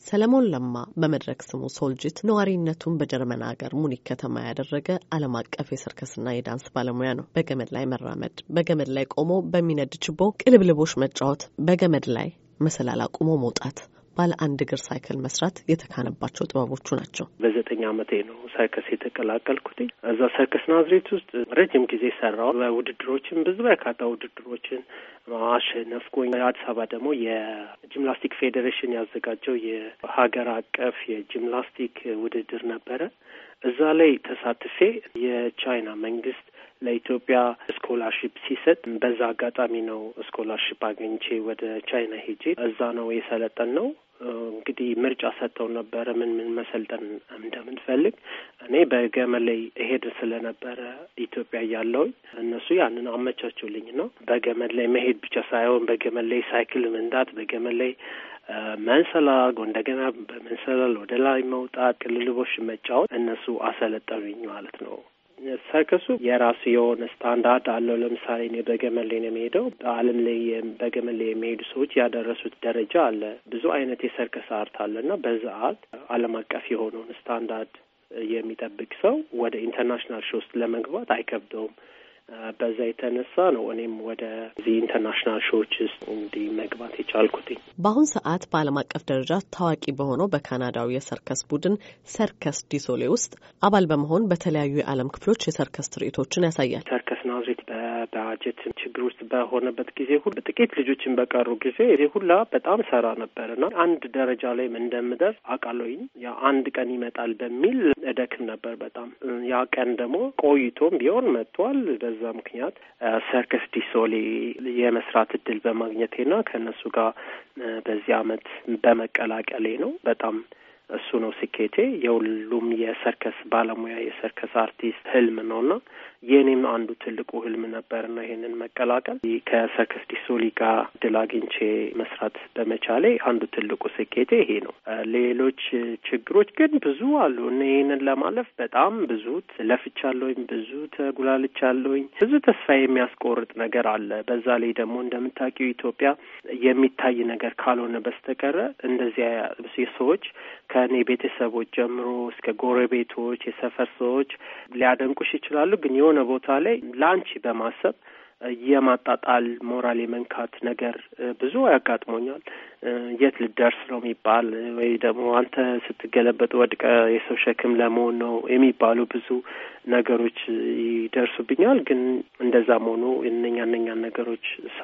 ሰለሞን ለማ በመድረክ ስሙ ሶልጂት ነዋሪነቱን በጀርመን ሀገር ሙኒክ ከተማ ያደረገ ዓለም አቀፍ የሰርከስና የዳንስ ባለሙያ ነው። በገመድ ላይ መራመድ፣ በገመድ ላይ ቆሞ በሚነድ ችቦ ቅልብልቦሽ መጫወት፣ በገመድ ላይ መሰላል አቁሞ መውጣት፣ ባለ አንድ እግር ሳይክል መስራት የተካነባቸው ጥበቦቹ ናቸው። በ9 ዓመቴ ነው ሰርከስ የተቀላቀልኩት። እዛ ሰርከስ ናዝሬት ውስጥ ረጅም ጊዜ ሰራው። በውድድሮችን ብዙ በርካታ ውድድሮችን አሸነፍኩኝ። አዲስ አበባ ደግሞ የጂምናስቲክ ፌዴሬሽን ያዘጋጀው የሀገር አቀፍ የጂምናስቲክ ውድድር ነበረ። እዛ ላይ ተሳትፌ የቻይና መንግስት ለኢትዮጵያ ስኮላርሺፕ ሲሰጥ በዛ አጋጣሚ ነው ስኮላርሺፕ አግኝቼ ወደ ቻይና ሄጄ እዛ ነው የሰለጠን ነው። እንግዲህ ምርጫ ሰጥተው ነበረ ምን መሰልጠን እንደምንፈልግ። እኔ በገመድ ላይ እሄድ ስለነበረ ኢትዮጵያ ያለውኝ እነሱ ያንን አመቻቹልኝ ነው። በገመድ ላይ መሄድ ብቻ ሳይሆን በገመድ ላይ ሳይክል መንዳት፣ በገመድ ላይ መንሰላል፣ እንደገና በመንሰላል ወደ ላይ መውጣት፣ ቅልልቦሽ መጫወት እነሱ አሰለጠኑኝ ማለት ነው። ሰርከሱ የራሱ የሆነ ስታንዳርድ አለው። ለምሳሌ እኔ በገመድ ላይ ነው የሚሄደው። በዓለም ላይ በገመድ ላይ የሚሄዱ ሰዎች ያደረሱት ደረጃ አለ። ብዙ አይነት የሰርከስ አርት አለና በዛ አርት ዓለም አቀፍ የሆነውን ስታንዳርድ የሚጠብቅ ሰው ወደ ኢንተርናሽናል ሾው ውስጥ ለመግባት አይከብደውም። በዛ የተነሳ ነው እኔም ወደ ዚህ ኢንተርናሽናል ሾዎች ውስጥ እንዲህ መግባት የቻልኩትኝ። በአሁን ሰዓት በዓለም አቀፍ ደረጃ ታዋቂ በሆነው በካናዳው የሰርከስ ቡድን ሰርከስ ዲሶሌ ውስጥ አባል በመሆን በተለያዩ የዓለም ክፍሎች የሰርከስ ትርኢቶችን ያሳያል። ሰርከስ ናዝሬት በባጀት ችግር ውስጥ በሆነበት ጊዜ ሁሉ ጥቂት ልጆችን በቀሩ ጊዜ ሁላ በጣም ሰራ ነበርና አንድ ደረጃ ላይ እንደምደርስ አውቃለሁኝ። ያ አንድ ቀን ይመጣል በሚል እደክም ነበር በጣም። ያ ቀን ደግሞ ቆይቶም ቢሆን መጥቷል። በዛ ምክንያት ሰርከስ ዲሶሌ የመስራት እድል በማግኘቴና ከእነሱ ጋር በዚህ አመት በመቀላቀሌ ነው። በጣም እሱ ነው ስኬቴ። የሁሉም የሰርከስ ባለሙያ የሰርከስ አርቲስት ህልም ነውና የኔም አንዱ ትልቁ ህልም ነበርና ይሄንን መቀላቀል ከሰርከስ ዲሶሌ ጋር እድል አግኝቼ መስራት በመቻሌ አንዱ ትልቁ ስኬቴ ይሄ ነው። ሌሎች ችግሮች ግን ብዙ አሉ። ይሄንን ለማለፍ በጣም ብዙ ለፍቻለሁኝ፣ ብዙ ተጉላልቻለሁኝ። ብዙ ተስፋ የሚያስቆርጥ ነገር አለ። በዛ ላይ ደግሞ እንደምታውቂው ኢትዮጵያ የሚታይ ነገር ካልሆነ በስተቀረ እንደዚያ ሰዎች ከእኔ ቤተሰቦች ጀምሮ እስከ ጎረቤቶች፣ የሰፈር ሰዎች ሊያደንቁሽ ይችላሉ። ግን የሆነ ቦታ ላይ ለአንቺ በማሰብ የማጣጣል ሞራል የመንካት ነገር ብዙ ያጋጥሞኛል። የት ልደርስ ነው የሚባል ወይ ደግሞ አንተ ስትገለበጥ ወድቀ የሰው ሸክም ለመሆን ነው የሚባሉ ብዙ ነገሮች ይደርሱብኛል። ግን እንደዛም ሆኖ እነኛ ነገሮች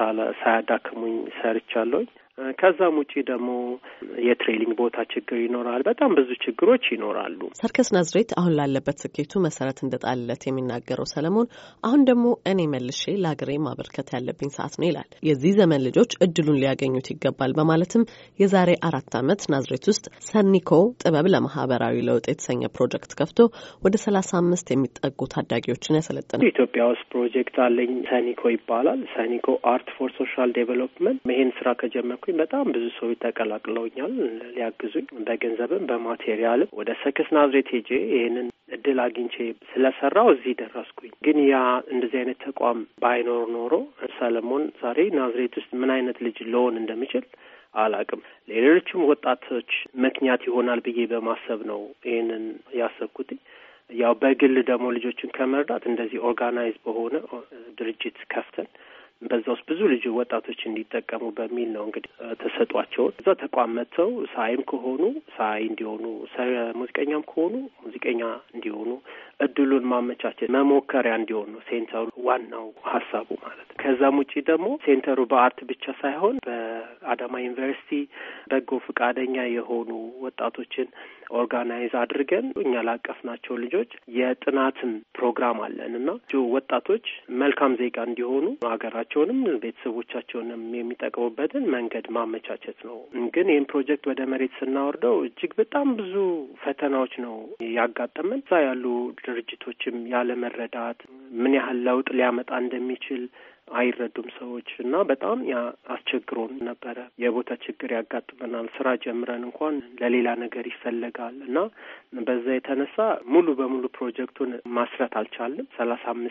ሳያዳክሙኝ ሰርቻለሁኝ። ከዛም ውጪ ደግሞ የትሬኒንግ ቦታ ችግር ይኖራል። በጣም ብዙ ችግሮች ይኖራሉ። ሰርከስ ናዝሬት አሁን ላለበት ስኬቱ መሰረት እንደጣለለት የሚናገረው ሰለሞን አሁን ደግሞ እኔ መልሼ ለሀገሬ ማበርከት ያለብኝ ሰዓት ነው ይላል። የዚህ ዘመን ልጆች እድሉን ሊያገኙት ይገባል በማለትም የዛሬ 4 ዓመት ናዝሬት ውስጥ ሰኒኮ ጥበብ ለማህበራዊ ለውጥ የተሰኘ ፕሮጀክት ከፍቶ ወደ 35 የሚጠጉ ታዳጊዎችን ያሰለጥናል። ኢትዮጵያ ውስጥ ፕሮጀክት አለኝ። ሰኒኮ ይባላል። ሰኒኮ አርት ፎር ሶሻል ዴቨሎፕመንት። ይሄን ስራ ከጀመርኩ በጣም ብዙ ሰዎች ተቀላቅለውኛል ሊያግዙኝ በገንዘብም በማቴሪያልም። ወደ ሰርከስ ናዝሬት ሄጄ ይሄንን እድል አግኝቼ ስለሰራው እዚህ ደረስኩኝ። ግን ያ እንደዚህ አይነት ተቋም ባይኖር ኖሮ ሰለሞን ዛሬ ናዝሬት ውስጥ ምን አይነት ልጅ ልሆን እንደሚችል አላቅም። ሌሎችም ወጣቶች ምክንያት ይሆናል ብዬ በማሰብ ነው ይሄንን ያሰብኩት። ያው በግል ደግሞ ልጆችን ከመርዳት እንደዚህ ኦርጋናይዝ በሆነ ድርጅት ከፍተን በዛ ውስጥ ብዙ ልጅ ወጣቶች እንዲጠቀሙ በሚል ነው እንግዲህ ተሰጧቸው እዛ ተቋም መጥተው ሳይም ከሆኑ ሳይ እንዲሆኑ፣ ሙዚቀኛም ከሆኑ ሙዚቀኛ እንዲሆኑ እድሉን ማመቻቸት መሞከሪያ እንዲሆኑ ሴንተሩ ዋናው ሀሳቡ ማለት ነው። ከዛም ውጪ ደግሞ ሴንተሩ በአርት ብቻ ሳይሆን በአዳማ ዩኒቨርሲቲ በጎ ፈቃደኛ የሆኑ ወጣቶችን ኦርጋናይዝ አድርገን እኛ ላቀፍናቸው ልጆች የጥናትም ፕሮግራም አለንና ወጣቶች መልካም ዜጋ እንዲሆኑ ሀገራቸውንም ቤተሰቦቻቸውንም የሚጠቅሙበትን መንገድ ማመቻቸት ነው። ግን ይህን ፕሮጀክት ወደ መሬት ስናወርደው እጅግ በጣም ብዙ ፈተናዎች ነው ያጋጠመን። እዛ ያሉ ድርጅቶችም ያለ መረዳት ምን ያህል ለውጥ ሊያመጣ እንደሚችል አይረዱም ሰዎች እና በጣም አስቸግሮን ነበረ። የቦታ ችግር ያጋጥመናል። ስራ ጀምረን እንኳን ለሌላ ነገር ይፈለጋል እና በዛ የተነሳ ሙሉ በሙሉ ፕሮጀክቱን ማስረት አልቻልንም። 35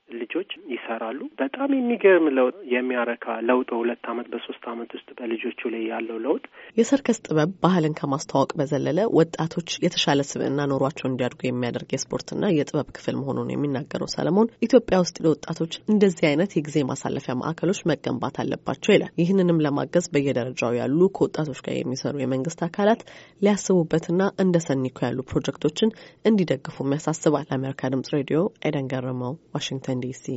ልጆች ይሰራሉ። በጣም የሚገርም ለውጥ የሚያረካ ለውጥ በ2 አመት በ3 አመት ውስጥ በልጆቹ ላይ ያለው ለውጥ የሰርከስ ጥበብ ባህልን ከማስተዋወቅ በዘለለ ወጣቶች የተሻለ ስብዕና ኖሯቸው እንዲያድጉ የሚያደርግ የስፖርትና የጥበብ ክፍል መሆኑን የሚናገረው ሰለሞን ኢትዮጵያ ውስጥ ለወጣቶች እንደዚህ አይነት የጊዜ ማሳለፊያ ማዕከሎች መገንባት አለባቸው ይላል። ይህንንም ለማገዝ በየደረጃው ያሉ ከወጣቶች ጋር የሚሰሩ የመንግስት አካላት ሊያስቡበትና እንደ ሰኒኮ ያሉ ፕሮጀክቶችን እንዲደግፉም ያሳስባል። ለአሜሪካ ድምጽ ሬዲዮ ኤደን ገረመው፣ ዋሽንግተን ዲሲ።